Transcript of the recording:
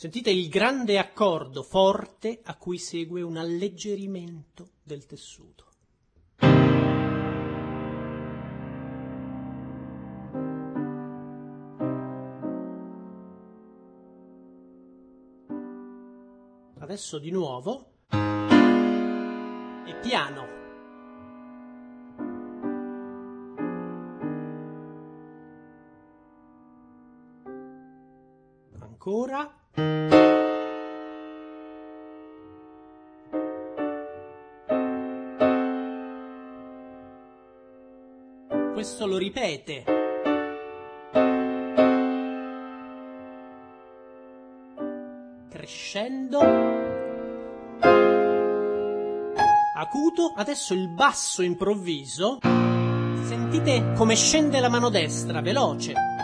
Sentite il grande accordo forte a cui segue un alleggerimento del tessuto. Adesso di nuovo e piano. Ancora. Questo lo ripete. Crescendo. Acuto. Adesso il basso improvviso. Sentite come scende la mano destra, veloce.